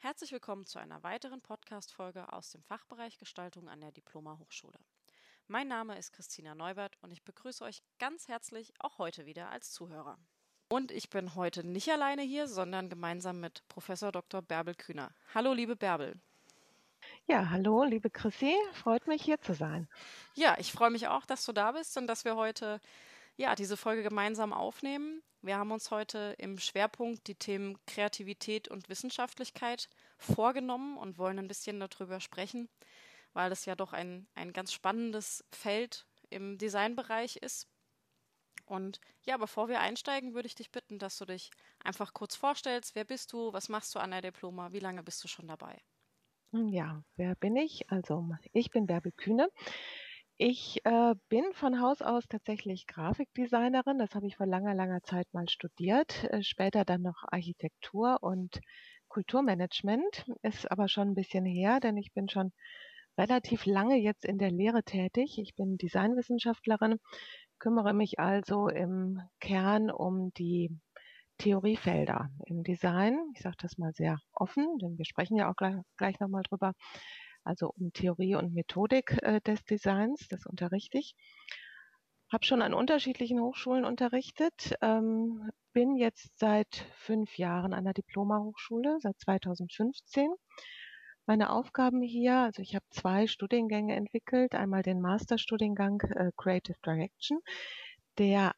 Herzlich willkommen zu einer weiteren Podcast-Folge aus dem Fachbereich Gestaltung an der Diploma-Hochschule. Mein Name ist Christina Neubert und ich begrüße euch ganz herzlich auch heute wieder als Zuhörer. Und ich bin heute nicht alleine hier, sondern gemeinsam mit Professor Dr. Bärbel Kühner. Hallo, liebe Bärbel. Ja, hallo, liebe Chrissy, freut mich hier zu sein. Ja, ich freue mich auch, dass du da bist und dass wir heute diese Folge gemeinsam aufnehmen. Wir haben uns heute im Schwerpunkt die Themen Kreativität und Wissenschaftlichkeit vorgenommen und wollen ein bisschen darüber sprechen, weil es ja doch ein ganz spannendes Feld im Designbereich ist. Und ja, bevor wir einsteigen, würde ich dich bitten, dass du dich einfach kurz vorstellst. Wer bist du? Was machst du an der Diploma? Wie lange bist du schon dabei? Ja, wer bin ich? Also, ich bin Bärbel Kühne. Ich bin von Haus aus tatsächlich Grafikdesignerin. Das habe ich vor langer, langer Zeit mal studiert. Später dann noch Architektur und Kulturmanagement. Ist aber schon ein bisschen her, denn ich bin schon relativ lange jetzt in der Lehre tätig. Ich bin Designwissenschaftlerin, kümmere mich also im Kern um die Theoriefelder im Design. Ich sage das mal sehr offen, denn wir sprechen ja auch gleich nochmal drüber. Also um Theorie und Methodik des Designs, das unterrichte ich. Habe schon an unterschiedlichen Hochschulen unterrichtet, bin jetzt seit 5 Jahren an der Diploma-Hochschule, seit 2015. Meine Aufgaben hier, also ich habe 2 Studiengänge entwickelt. Einmal den Masterstudiengang Creative Direction, der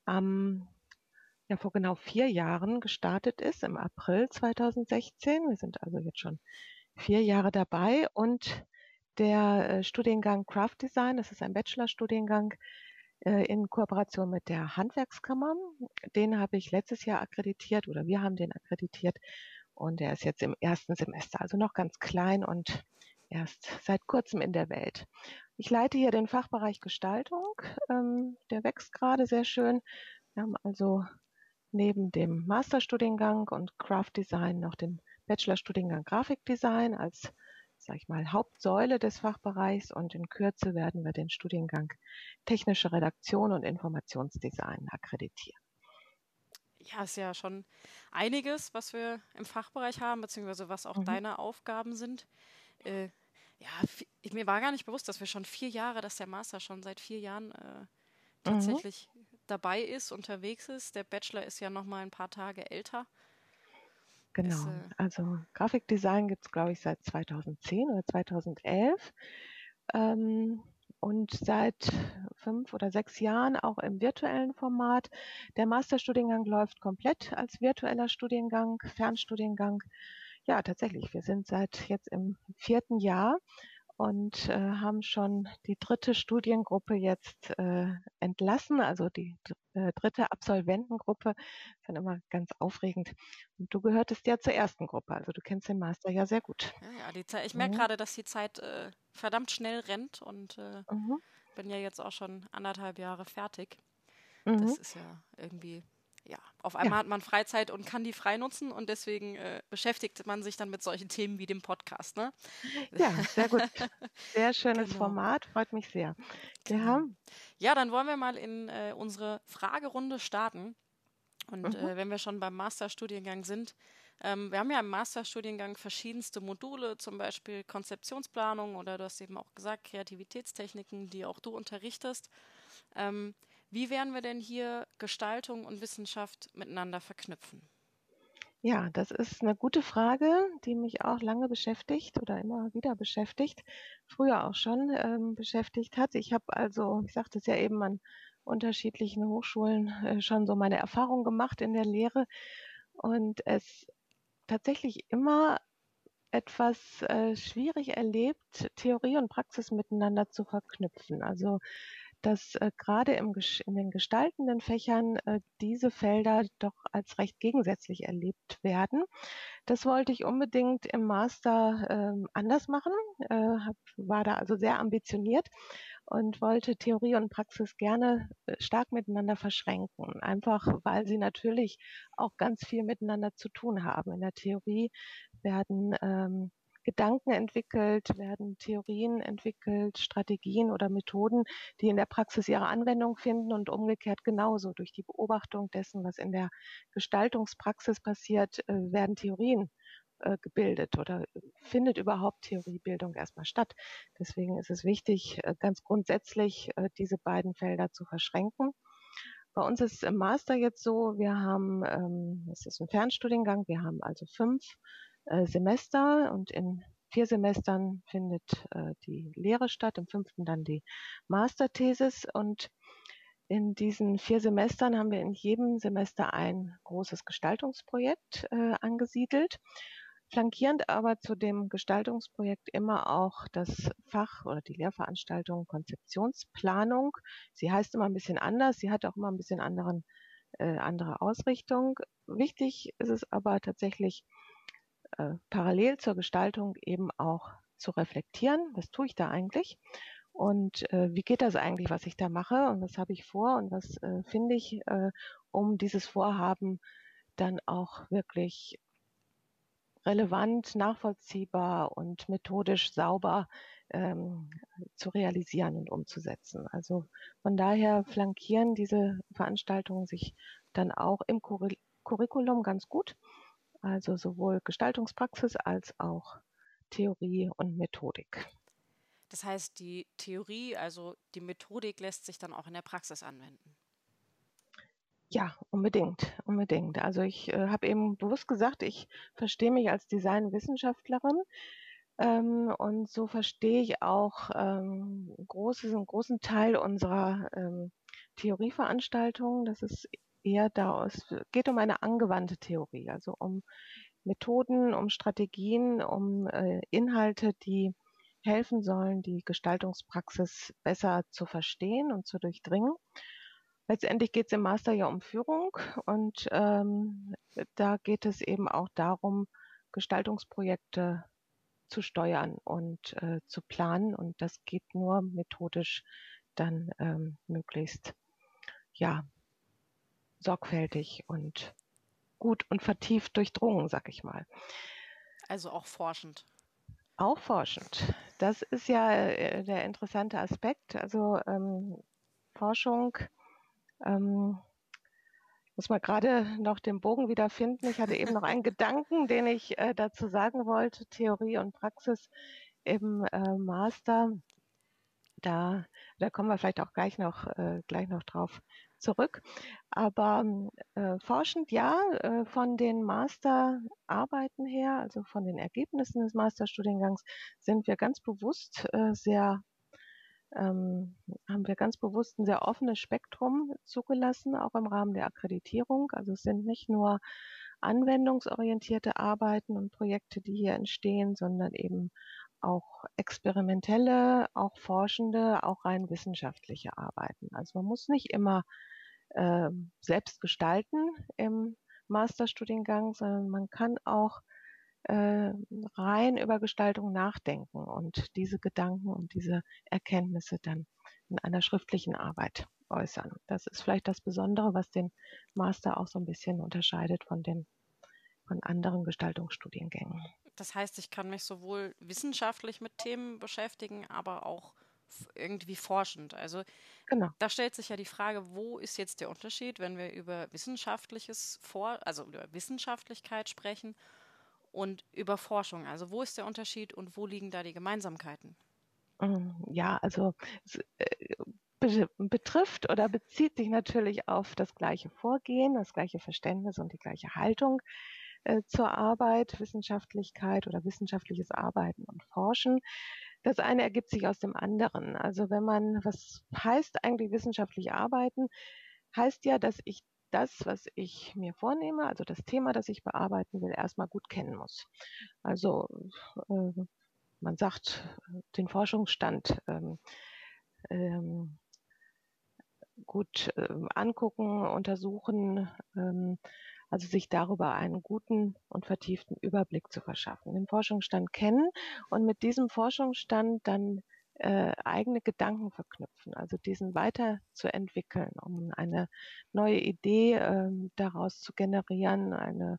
vor genau 4 Jahren gestartet ist, im April 2016. Wir sind also jetzt schon 4 Jahre dabei. Und der Studiengang Craft Design, das ist ein Bachelorstudiengang in Kooperation mit der Handwerkskammer. Den habe ich letztes Jahr akkreditiert oder wir haben den akkreditiert. Und der ist jetzt im ersten Semester, also noch ganz klein und erst seit kurzem in der Welt. Ich leite hier den Fachbereich Gestaltung. Der wächst gerade sehr schön. Wir haben also neben dem Masterstudiengang und Craft Design noch den Bachelorstudiengang Grafikdesign als, sag ich mal, Hauptsäule des Fachbereichs, und in Kürze werden wir den Studiengang Technische Redaktion und Informationsdesign akkreditieren. Ja, ist ja schon einiges, was wir im Fachbereich haben, beziehungsweise was auch Mhm. deine Aufgaben sind. Äh, mir war gar nicht bewusst, dass wir schon 4 Jahre, dass der Master schon seit 4 Jahren Mhm. tatsächlich dabei ist, unterwegs ist. Der Bachelor ist ja noch mal ein paar Tage älter. Ist, Genau. Also Grafikdesign gibt es, glaube ich, seit 2010 oder 2011. Ähm, und seit 5 oder 6 Jahren auch im virtuellen Format. Der Masterstudiengang läuft komplett als virtueller Studiengang, Fernstudiengang. Ja, tatsächlich. Wir sind seit jetzt im 4. Jahr und haben schon die 3. Studiengruppe jetzt entlassen, also die 3. Absolventengruppe. Das ist dann immer ganz aufregend. Und du gehörtest ja zur ersten Gruppe, also du kennst den Master ja sehr gut. die Zeit, ich merke Mhm. gerade, dass die Zeit verdammt schnell rennt und Mhm. bin ja jetzt auch schon 1,5 Jahre fertig. Mhm. Das ist ja irgendwie, ja, auf Ja, einmal hat man Freizeit und kann die frei nutzen und deswegen beschäftigt man sich dann mit solchen Themen wie dem Podcast, ne? ja, sehr gut. Sehr schönes Genau, Format, freut mich sehr. Ja, genau. Ja, dann wollen wir mal in unsere Fragerunde starten. Und mhm. wenn wir schon beim Masterstudiengang sind, wir haben ja im Masterstudiengang verschiedenste Module, zum Beispiel Konzeptionsplanung oder du hast eben auch gesagt, Kreativitätstechniken, die auch du unterrichtest. Ähm, Wie werden wir denn hier Gestaltung und Wissenschaft miteinander verknüpfen? Ja, das ist eine gute Frage, die mich auch lange beschäftigt oder immer wieder beschäftigt, früher auch schon beschäftigt hat. Ich habe also, ich sagte es ja eben, an unterschiedlichen Hochschulen schon so meine Erfahrung gemacht in der Lehre und es tatsächlich immer etwas schwierig erlebt, Theorie und Praxis miteinander zu verknüpfen. Also dass gerade in den gestaltenden Fächern diese Felder doch als recht gegensätzlich erlebt werden. Das wollte ich unbedingt im Master anders machen, war da also sehr ambitioniert und wollte Theorie und Praxis gerne stark miteinander verschränken, einfach weil sie natürlich auch ganz viel miteinander zu tun haben. In der Theorie werden Gedanken entwickelt, werden Theorien entwickelt, Strategien oder Methoden, die in der Praxis ihre Anwendung finden, und umgekehrt genauso. Durch die Beobachtung dessen, was in der Gestaltungspraxis passiert, werden Theorien gebildet oder findet überhaupt Theoriebildung erstmal statt. Deswegen ist es wichtig, ganz grundsätzlich diese beiden Felder zu verschränken. Bei uns ist im Master jetzt so, wir haben, es ist ein Fernstudiengang, wir haben also 5 Semester und in 4 Semestern findet die Lehre statt, im 5. dann die Masterthesis und in diesen 4 Semestern haben wir in jedem Semester ein großes Gestaltungsprojekt angesiedelt. Flankierend aber zu dem Gestaltungsprojekt immer auch das Fach oder die Lehrveranstaltung Konzeptionsplanung. Sie heißt immer ein bisschen anders, sie hat auch immer ein bisschen andere Ausrichtung. Wichtig ist es aber tatsächlich, parallel zur Gestaltung eben auch zu reflektieren. Was tue ich da eigentlich? Und wie geht das eigentlich, was ich da mache? Und was habe ich vor? Und was finde ich, um dieses Vorhaben dann auch wirklich relevant, nachvollziehbar und methodisch sauber ähm, zu realisieren und umzusetzen. Also von daher flankieren diese Veranstaltungen sich dann auch im Curriculum ganz gut. Also sowohl Gestaltungspraxis als auch Theorie und Methodik. Das heißt, die Theorie, also die Methodik lässt sich dann auch in der Praxis anwenden. Ja, unbedingt, unbedingt. Also ich habe eben bewusst gesagt, ich verstehe mich als Designwissenschaftlerin und so verstehe ich auch einen großen Teil unserer Theorieveranstaltungen. Das ist eher es geht um eine angewandte Theorie, also um Methoden, um Strategien, um Inhalte, die helfen sollen, die Gestaltungspraxis besser zu verstehen und zu durchdringen. Letztendlich geht es im Master ja um Führung und da geht es eben auch darum, Gestaltungsprojekte zu steuern und zu planen. Und das geht nur methodisch dann möglichst ja, sorgfältig und gut und vertieft durchdrungen, sag ich mal. Also auch forschend. Auch forschend. Das ist ja der interessante Aspekt. Also Forschung, muss man gerade noch den Bogen wiederfinden. Ich hatte eben noch einen Gedanken, den ich dazu sagen wollte. Theorie und Praxis im Master. Da kommen wir vielleicht auch gleich noch drauf zurück. Aber forschend ja, von den Masterarbeiten her, also von den Ergebnissen des Masterstudiengangs, sind wir ganz bewusst haben wir ganz bewusst ein sehr offenes Spektrum zugelassen, auch im Rahmen der Akkreditierung. Also es sind nicht nur anwendungsorientierte Arbeiten und Projekte, die hier entstehen, sondern eben auch experimentelle, auch forschende, auch rein wissenschaftliche Arbeiten. Also man muss nicht immer selbst gestalten im Masterstudiengang, sondern man kann auch äh, rein über Gestaltung nachdenken und diese Gedanken und diese Erkenntnisse dann in einer schriftlichen Arbeit äußern. Das ist vielleicht das Besondere, was den Master auch so ein bisschen unterscheidet von anderen Gestaltungsstudiengängen. Das heißt, ich kann mich sowohl wissenschaftlich mit Themen beschäftigen, aber auch irgendwie forschend. Also Genau. da stellt sich ja die Frage, wo ist jetzt der Unterschied, wenn wir über also über Wissenschaftlichkeit sprechen und über Forschung? Also wo ist der Unterschied und wo liegen da die Gemeinsamkeiten? Ja, also es betrifft oder bezieht sich natürlich auf das gleiche Vorgehen, das gleiche Verständnis und die gleiche Haltung zur Arbeit, Wissenschaftlichkeit oder wissenschaftliches Arbeiten und Forschen. Das eine ergibt sich aus dem anderen. Also was heißt eigentlich wissenschaftlich arbeiten? Heißt ja, dass ich das, was ich mir vornehme, also das Thema, das ich bearbeiten will, erstmal gut kennen muss. Also äh, man sagt den Forschungsstand ähm, gut angucken, untersuchen, also sich darüber einen guten und vertieften Überblick zu verschaffen, den Forschungsstand kennen und mit diesem Forschungsstand dann eigene Gedanken verknüpfen, also diesen weiterzuentwickeln, um eine neue Idee daraus zu generieren,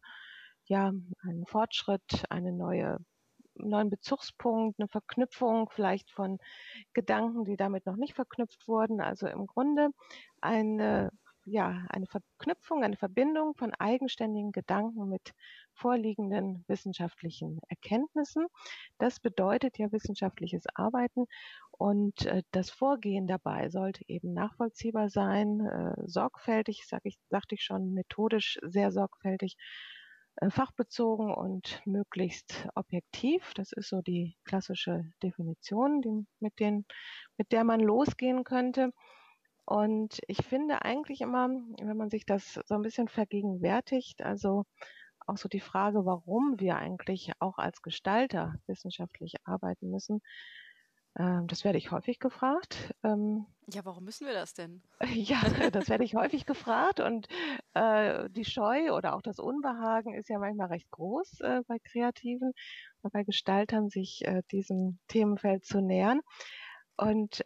einen Fortschritt, neuen Bezugspunkt, eine Verknüpfung vielleicht von Gedanken, die damit noch nicht verknüpft wurden. Also im Grunde eine eine Verknüpfung, eine Verbindung von eigenständigen Gedanken mit vorliegenden wissenschaftlichen Erkenntnissen. Das bedeutet ja wissenschaftliches Arbeiten und das Vorgehen dabei sollte eben nachvollziehbar sein, sorgfältig, sagte ich schon, methodisch sehr sorgfältig, fachbezogen und möglichst objektiv. Das ist so die klassische Definition, mit der man losgehen könnte. Und ich finde eigentlich immer, wenn man sich das so ein bisschen vergegenwärtigt, also auch so die Frage, warum wir eigentlich auch als Gestalter wissenschaftlich arbeiten müssen, das werde ich häufig gefragt. Ja, warum müssen wir das denn? Ja, das werde ich häufig gefragt und die Scheu oder auch das Unbehagen ist ja manchmal recht groß bei Kreativen und bei Gestaltern, sich diesem Themenfeld zu nähern. Und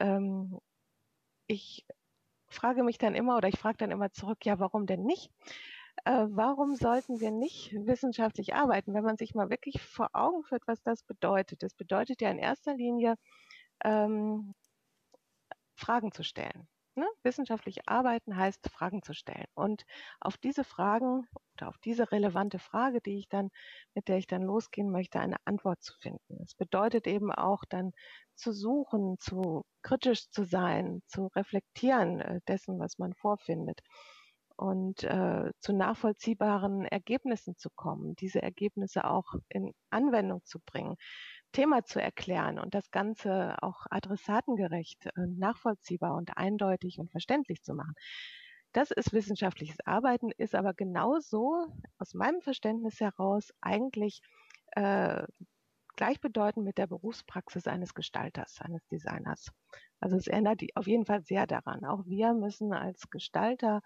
ich frage mich dann immer oder ich frage dann immer zurück, ja, warum denn nicht? Warum sollten wir nicht wissenschaftlich arbeiten, wenn man sich mal wirklich vor Augen führt, was das bedeutet? Das bedeutet ja in erster Linie, ähm, Fragen zu stellen. Ne? Wissenschaftlich arbeiten heißt, Fragen zu stellen. Und auf diese Fragen oder auf diese relevante Frage, mit der ich dann losgehen möchte, eine Antwort zu finden. Es bedeutet eben auch dann zu suchen, zu kritisch zu sein, zu reflektieren dessen, was man vorfindet und zu nachvollziehbaren Ergebnissen zu kommen, diese Ergebnisse auch in Anwendung zu bringen, Thema zu erklären und das Ganze auch adressatengerecht, nachvollziehbar und eindeutig und verständlich zu machen. Das ist wissenschaftliches Arbeiten, ist aber genauso aus meinem Verständnis heraus eigentlich äh, gleichbedeutend mit der Berufspraxis eines Gestalters, eines Designers. Also es ändert auf jeden Fall sehr daran. Auch wir müssen als Gestalter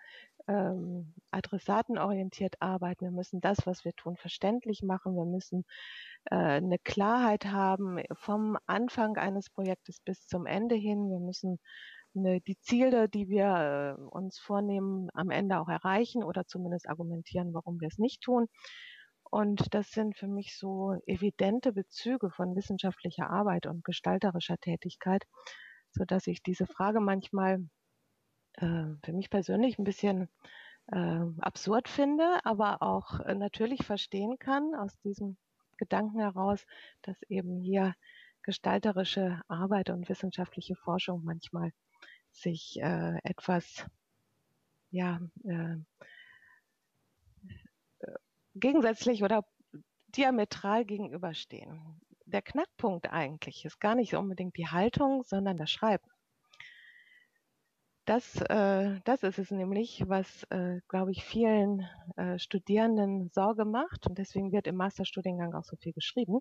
adressatenorientiert arbeiten. Wir müssen das, was wir tun, verständlich machen. Wir müssen eine Klarheit haben vom Anfang eines Projektes bis zum Ende hin. Wir müssen die Ziele, die wir uns vornehmen, am Ende auch erreichen oder zumindest argumentieren, warum wir es nicht tun. Und das sind für mich so evidente Bezüge von wissenschaftlicher Arbeit und gestalterischer Tätigkeit, sodass ich diese Frage manchmal für mich persönlich ein bisschen absurd finde, aber auch natürlich verstehen kann aus diesem Gedanken heraus, dass eben hier gestalterische Arbeit und wissenschaftliche Forschung manchmal sich etwas ja, gegensätzlich oder diametral gegenüberstehen. Der Knackpunkt eigentlich ist gar nicht unbedingt die Haltung, sondern das Schreiben. Das ist es nämlich, was, glaube ich, vielen Studierenden Sorge macht. Und deswegen wird im Masterstudiengang auch so viel geschrieben.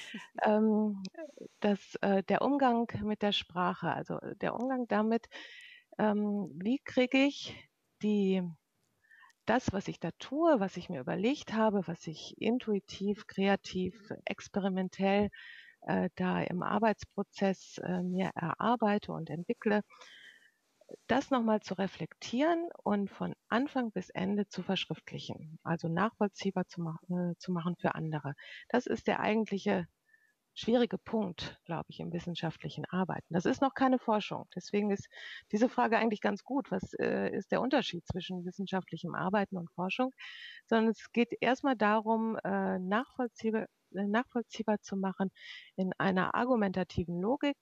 Der Umgang mit der Sprache, also der Umgang damit, wie kriege ich das, was ich da tue, was ich mir überlegt habe, was ich intuitiv, kreativ, experimentell da im Arbeitsprozess mir erarbeite und entwickle, das nochmal zu reflektieren und von Anfang bis Ende zu verschriftlichen, also nachvollziehbar zu machen für andere. Das ist der eigentliche schwierige Punkt, glaube ich, im wissenschaftlichen Arbeiten. Das ist noch keine Forschung. Deswegen ist diese Frage eigentlich ganz gut. Was ist der Unterschied zwischen wissenschaftlichem Arbeiten und Forschung? Sondern es geht erstmal darum, nachvollziehbar zu machen in einer argumentativen Logik,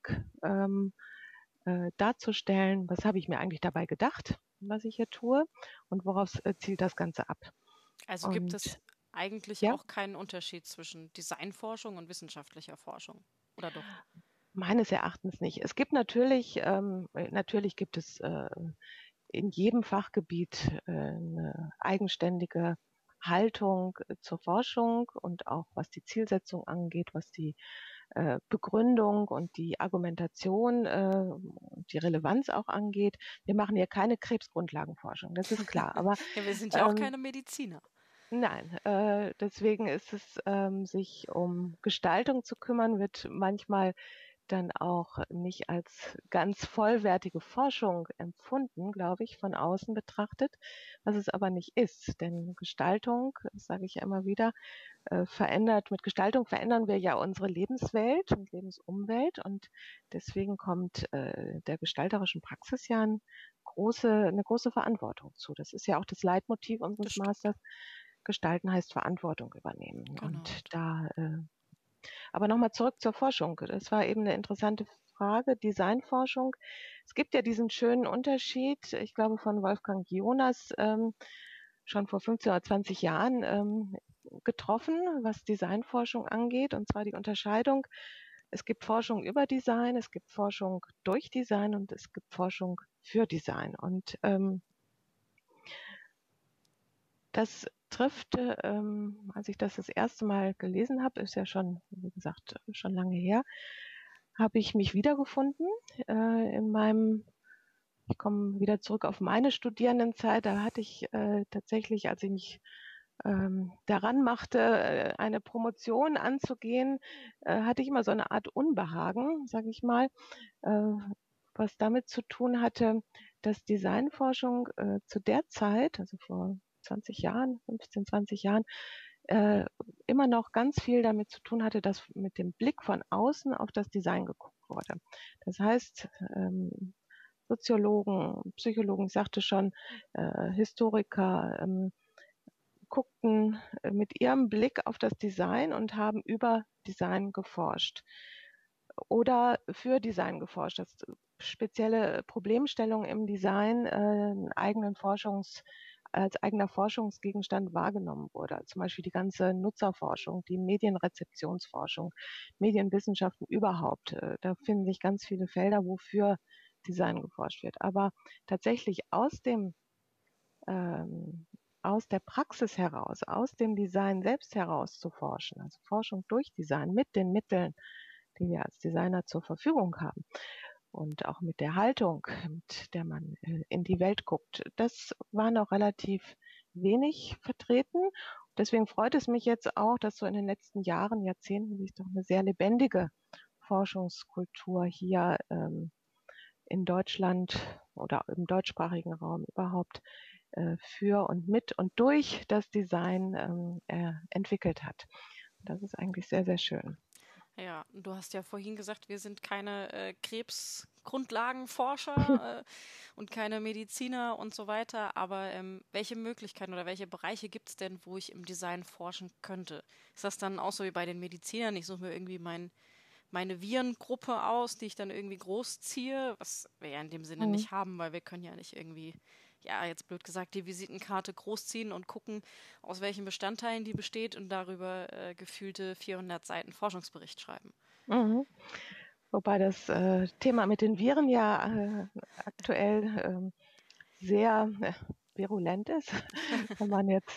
darzustellen, was habe ich mir eigentlich dabei gedacht, was ich hier tue und worauf zielt das Ganze ab. Also gibt es Und eigentlich ja, auch keinen Unterschied zwischen Designforschung und wissenschaftlicher Forschung, oder doch? meines Erachtens nicht. Es gibt natürlich gibt es in jedem Fachgebiet eine eigenständige Haltung zur Forschung und auch was die Zielsetzung angeht, was die Begründung und die Argumentation, die Relevanz auch angeht. Wir machen hier keine Krebsgrundlagenforschung, das ist klar. Aber Ja, wir sind ja auch ähm, keine Mediziner. nein, deswegen ist es, sich um Gestaltung zu kümmern, wird manchmal dann auch nicht als ganz vollwertige Forschung empfunden, glaube ich, von außen betrachtet, was es aber nicht ist. Denn Gestaltung, das sage ich ja immer wieder, mit Gestaltung verändern wir ja unsere Lebenswelt und Lebensumwelt, und deswegen kommt der gestalterischen Praxis ja eine große Verantwortung zu. Das ist ja auch das Leitmotiv Das unseres stimmt. Masters. Gestalten heißt Verantwortung übernehmen. Genau. Und aber nochmal zurück zur Forschung. Das war eben eine interessante Frage, Designforschung. Es gibt ja diesen schönen Unterschied, ich glaube von Wolfgang Jonas, schon vor 15 oder 20 Jahren getroffen, was Designforschung angeht, und zwar die Unterscheidung: Es gibt Forschung über Design, es gibt Forschung durch Design und es gibt Forschung für Design. Und das trifft, als ich das erste Mal gelesen habe, ist ja schon, wie gesagt, schon lange her, habe ich mich wiedergefunden in meinem, ich komme wieder zurück auf meine Studierendenzeit. Da hatte ich tatsächlich, als ich mich daran machte, eine Promotion anzugehen, hatte ich immer so eine Art Unbehagen, sage ich mal, äh, was damit zu tun hatte, dass Designforschung zu der Zeit, also vor 20 Jahren, 15, 20 Jahren, äh, immer noch ganz viel damit zu tun hatte, dass mit dem Blick von außen auf das Design geguckt wurde. Das heißt, Soziologen, Psychologen, ich sagte schon, Historiker, guckten mit ihrem Blick auf das Design und haben über Design geforscht oder für Design geforscht, dass spezielle Problemstellungen im Design als eigener Forschungsgegenstand wahrgenommen wurde. Zum Beispiel die ganze Nutzerforschung, die Medienrezeptionsforschung, Medienwissenschaften überhaupt. Da finden sich ganz viele Felder, wofür Design geforscht wird. Aber tatsächlich ähm, aus der Praxis heraus, aus dem Design selbst heraus zu forschen, also Forschung durch Design mit den Mitteln, die wir als Designer zur Verfügung haben und auch mit der Haltung, mit der man in die Welt guckt. Das war noch relativ wenig vertreten. Deswegen freut es mich jetzt auch, dass so in den letzten Jahren, Jahrzehnten sich doch eine sehr lebendige Forschungskultur hier in Deutschland oder im deutschsprachigen Raum überhaupt für und mit und durch das Design entwickelt hat. Das ist eigentlich sehr, sehr schön. Ja, du hast ja vorhin gesagt, wir sind keine Krebsgrundlagenforscher und keine Mediziner und so weiter, aber welche Möglichkeiten oder welche Bereiche gibt es denn, wo ich im Design forschen könnte? Ist das dann auch so wie bei den Medizinern? Ich suche mir irgendwie meine Virengruppe aus, die ich dann irgendwie großziehe, was wir ja in dem Sinne Mhm. nicht haben, weil wir können ja nicht irgendwie, ja, jetzt blöd gesagt, die Visitenkarte großziehen und gucken, aus welchen Bestandteilen die besteht und darüber gefühlte 400 Seiten Forschungsbericht schreiben. Mhm. Wobei das Thema mit den Viren ja aktuell sehr virulent ist, wenn man jetzt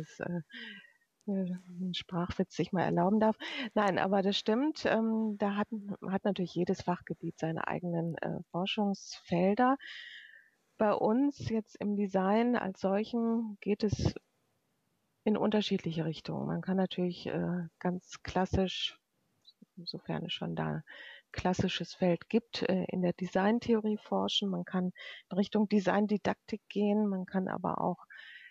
einen Sprachwitz sich mal erlauben darf. Nein, aber das stimmt. Da hat natürlich jedes Fachgebiet seine eigenen Forschungsfelder. Bei uns jetzt im Design als solchen geht es in unterschiedliche Richtungen. Man kann natürlich ganz klassisch, sofern es schon da klassisches Feld gibt, in der Designtheorie forschen. Man kann in Richtung Designdidaktik gehen. Man kann aber auch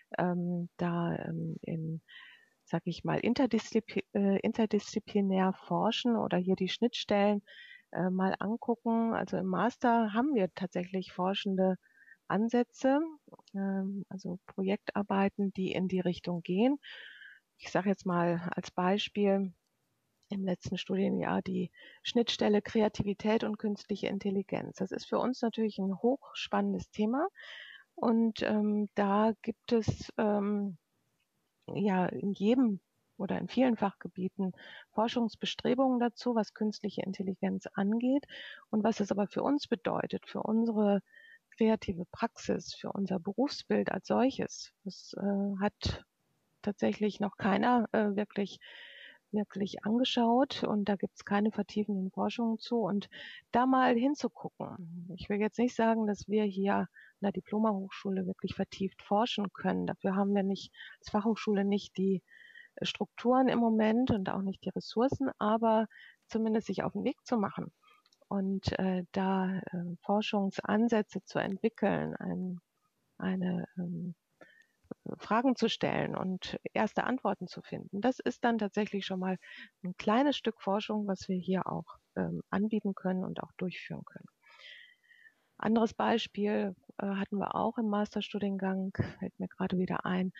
in, sag ich mal, interdisziplinär forschen oder hier die Schnittstellen mal angucken. Also im Master haben wir tatsächlich forschende Ansätze, also Projektarbeiten, die in die Richtung gehen. Ich sage jetzt mal als Beispiel im letzten Studienjahr die Schnittstelle Kreativität und künstliche Intelligenz. Das ist für uns natürlich ein hochspannendes Thema, und da gibt es ja in jedem oder in vielen Fachgebieten Forschungsbestrebungen dazu, was künstliche Intelligenz angeht, und was es aber für uns bedeutet, für unsere kreative Praxis, für unser Berufsbild als solches. Das hat tatsächlich noch keiner wirklich angeschaut, und da gibt es keine vertiefenden Forschungen zu. Und da mal hinzugucken. Ich will jetzt nicht sagen, dass wir hier an der Diplomahochschule wirklich vertieft forschen können. Dafür haben wir nicht als Fachhochschule nicht die Strukturen im Moment und auch nicht die Ressourcen, aber zumindest sich auf den Weg zu machen und da Forschungsansätze zu entwickeln, eine Fragen zu stellen und erste Antworten zu finden. Das ist dann tatsächlich schon mal ein kleines Stück Forschung, was wir hier auch anbieten können und auch durchführen können. Anderes Beispiel hatten wir auch im Masterstudiengang, fällt mir gerade wieder ein,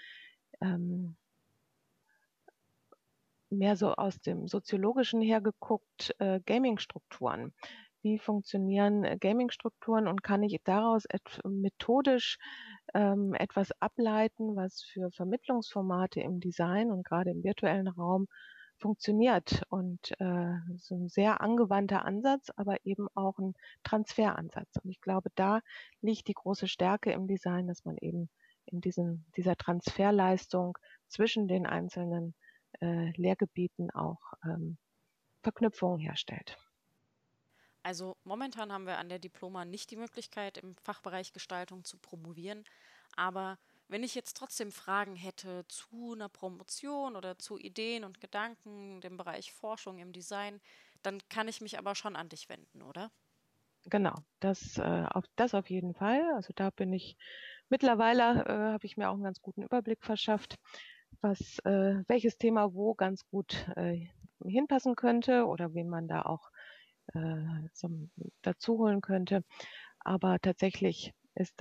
mehr so aus dem Soziologischen hergeguckt, Gaming-Strukturen. Wie funktionieren Gaming-Strukturen und kann ich daraus methodisch etwas ableiten, was für Vermittlungsformate im Design und gerade im virtuellen Raum funktioniert. Und so ein sehr angewandter Ansatz, aber eben auch ein Transferansatz. Und ich glaube, da liegt die große Stärke im Design, dass man eben in dieser Transferleistung zwischen den einzelnen Lehrgebieten auch Verknüpfungen herstellt. Also momentan haben wir an der Diploma nicht die Möglichkeit, im Fachbereich Gestaltung zu promovieren. Aber wenn ich jetzt trotzdem Fragen hätte zu einer Promotion oder zu Ideen und Gedanken, dem Bereich Forschung im Design, dann kann ich mich aber schon an dich wenden, oder? Genau, das auf jeden Fall. Also da bin ich mittlerweile, habe ich mir auch einen ganz guten Überblick verschafft, welches Thema wo ganz gut hinpassen könnte oder wen man da auch so dazu holen könnte. Aber tatsächlich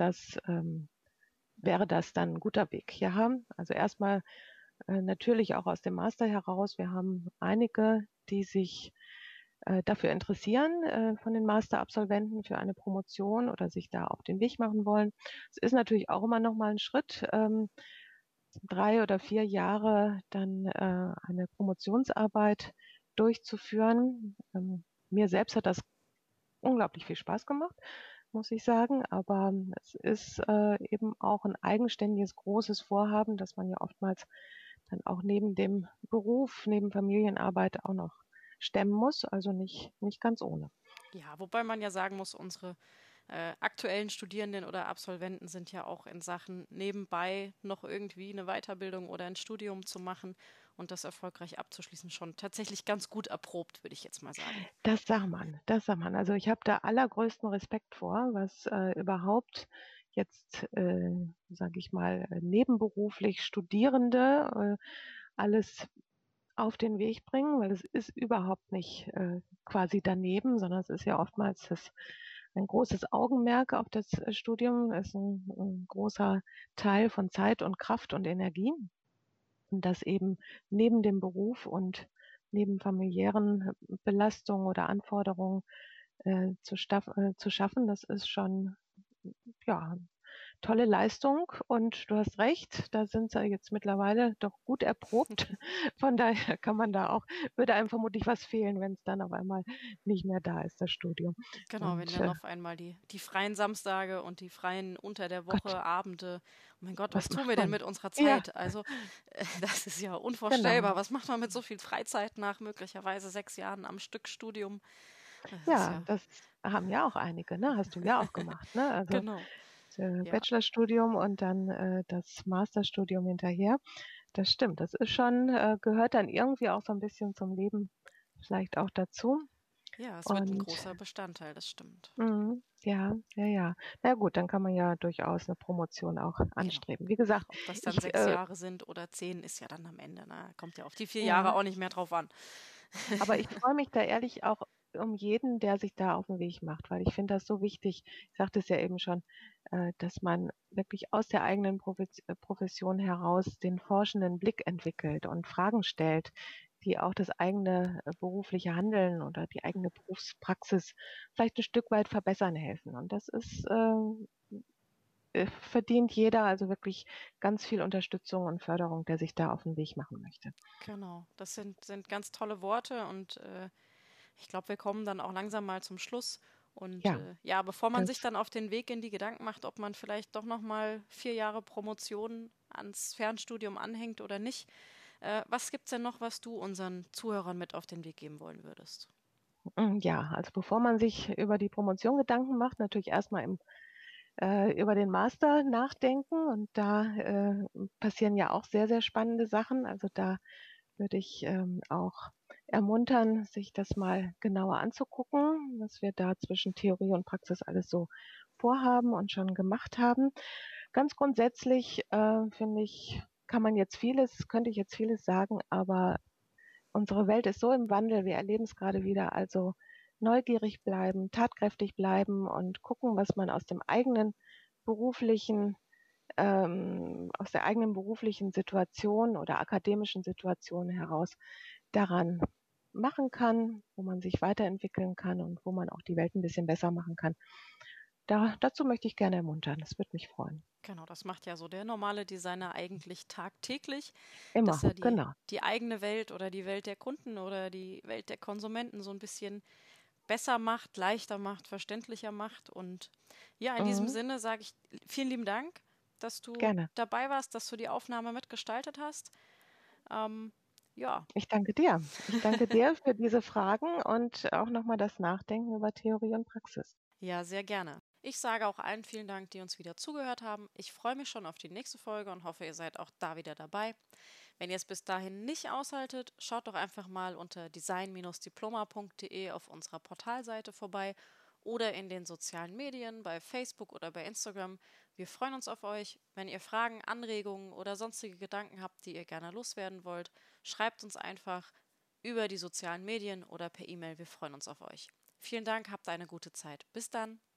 wäre das dann ein guter Weg. Ja, also erstmal natürlich auch aus dem Master heraus. Wir haben einige, die sich dafür interessieren, von den Masterabsolventen für eine Promotion oder sich da auf den Weg machen wollen. Es ist natürlich auch immer noch mal ein Schritt, 3 oder 4 Jahre dann eine Promotionsarbeit durchzuführen. Mir selbst hat das unglaublich viel Spaß gemacht, muss ich sagen. Aber es ist eben auch ein eigenständiges, großes Vorhaben, das man ja oftmals dann auch neben dem Beruf, neben Familienarbeit auch noch stemmen muss. Also nicht ganz ohne. Ja, wobei man ja sagen muss, unsere aktuellen Studierenden oder Absolventen sind ja auch in Sachen nebenbei noch irgendwie eine Weiterbildung oder ein Studium zu machen und das erfolgreich abzuschließen schon tatsächlich ganz gut erprobt, würde ich jetzt mal sagen. Das sagt man. Also ich habe da allergrößten Respekt vor, was überhaupt jetzt, sage ich mal, nebenberuflich Studierende alles auf den Weg bringen, weil es ist überhaupt nicht quasi daneben, sondern es ist ja oftmals ein großes Augenmerk auf das Studium, ist ein großer Teil von Zeit und Kraft und Energie. Und das eben neben dem Beruf und neben familiären Belastungen oder Anforderungen zu schaffen, das ist schon ja, tolle Leistung. Und du hast recht, da sind sie jetzt mittlerweile doch gut erprobt. Von daher würde einem vermutlich was fehlen, wenn es dann auf einmal nicht mehr da ist, das Studium. Genau, wenn Und dann auf einmal die freien Samstage und die freien unter der Gott, Woche Abende, oh mein Gott, was was tun macht wir denn man? mit unserer Ja, Zeit? Also, das ist ja genau. unvorstellbar. Was macht man mit so viel Freizeit nach möglicherweise 6 Jahren am Stück Studium? Das ist Ja, ja, das haben ja auch einige, ne? Hast du ja auch gemacht, ne? Also genau. Ja, Bachelorstudium und dann das Masterstudium hinterher. Das stimmt. Das ist schon, gehört dann irgendwie auch so ein bisschen zum Leben vielleicht auch dazu. ja, es wird ein Und großer Bestandteil, das stimmt. ja, ja, ja. Na gut, dann kann man ja durchaus eine Promotion auch Genau. anstreben. Wie gesagt, Ob das dann ich, 6 Jahre sind oder 10, ist ja dann am Ende. Ne? Kommt ja auf die 4 Jahre ja, auch nicht mehr drauf an. aber ich freue mich da ehrlich auch um jeden, der sich da auf den Weg macht, weil ich finde das so wichtig. Ich sagte es ja eben schon, dass man wirklich aus der eigenen Profession heraus den forschenden Blick entwickelt und Fragen stellt, die auch das eigene berufliche Handeln oder die eigene Berufspraxis vielleicht ein Stück weit verbessern helfen. Und das ist verdient jeder also wirklich ganz viel Unterstützung und Förderung, der sich da auf den Weg machen möchte. Genau, das sind ganz tolle Worte und ich glaube, wir kommen dann auch langsam mal zum Schluss. Und Ja, ja, bevor man sich das dann auf den Weg in die Gedanken macht, ob man vielleicht doch nochmal 4 Jahre Promotion ans Fernstudium anhängt oder nicht, was gibt's denn noch, was du unseren Zuhörern mit auf den Weg geben wollen würdest? Ja, also bevor man sich über die Promotion Gedanken macht, natürlich erstmal über den Master nachdenken. Und da passieren ja auch sehr, sehr spannende Sachen. Also da würde ich auch ermuntern, sich das mal genauer anzugucken, was wir da zwischen Theorie und Praxis alles so vorhaben und schon gemacht haben. Ganz grundsätzlich, finde ich, könnte ich jetzt vieles sagen, aber unsere Welt ist so im Wandel, wir erleben es gerade wieder, also neugierig bleiben, tatkräftig bleiben und gucken, was man beruflichen aus der eigenen beruflichen Situation oder akademischen Situation heraus daran machen kann, wo man sich weiterentwickeln kann und wo man auch die Welt ein bisschen besser machen kann. Dazu möchte ich gerne ermuntern. Das würde mich freuen. Genau, das macht ja so der normale Designer eigentlich tagtäglich, dass Immer, er genau. die eigene Welt oder die Welt der Kunden oder die Welt der Konsumenten so ein bisschen besser macht, leichter macht, verständlicher macht. Und ja, in diesem Mhm, Sinne sage ich vielen lieben Dank, dass du gerne. dabei warst, dass du die Aufnahme mitgestaltet hast. Ähm, ja, Ich danke dir. Ich danke dir für diese Fragen und auch nochmal das Nachdenken über Theorie und Praxis. ja, sehr gerne. Ich sage auch allen vielen Dank, die uns wieder zugehört haben. Ich freue mich schon auf die nächste Folge und hoffe, ihr seid auch da wieder dabei. Wenn ihr es bis dahin nicht aushaltet, schaut doch einfach mal unter design-diploma.de auf unserer Portalseite vorbei oder in den sozialen Medien bei Facebook oder bei Instagram. Wir freuen uns auf euch. Wenn ihr Fragen, Anregungen oder sonstige Gedanken habt, die ihr gerne loswerden wollt, schreibt uns einfach über die sozialen Medien oder per E-Mail. Wir freuen uns auf euch. Vielen Dank, habt eine gute Zeit. Bis dann.